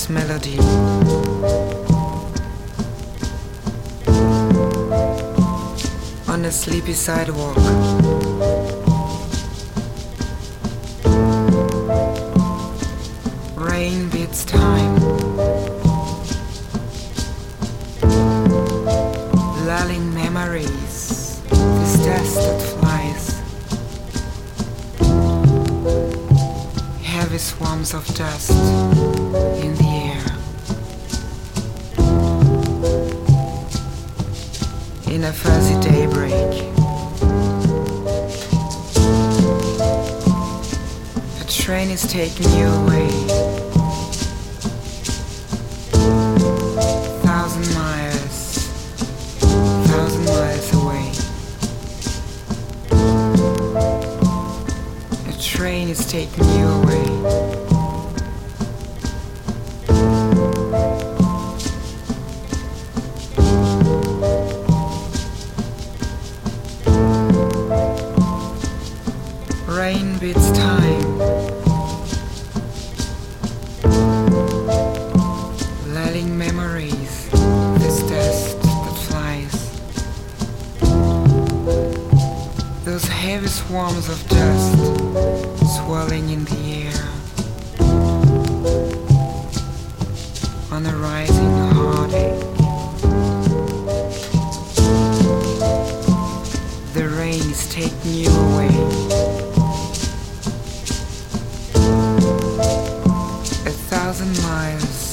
endless melody. On a sleepy sidewalk, rain beats time, lulling memories, this dust that flies, heavy swarms of dust in the air. In a fuzzy daybreak, a train is taking you away. 1,000 miles away. A train is taking you away. Rain beats time, lulling memories, this dust that flies. Those heavy swarms of dust swirling in the air. On a rising heartache, the rain is taking you away. 1,000 miles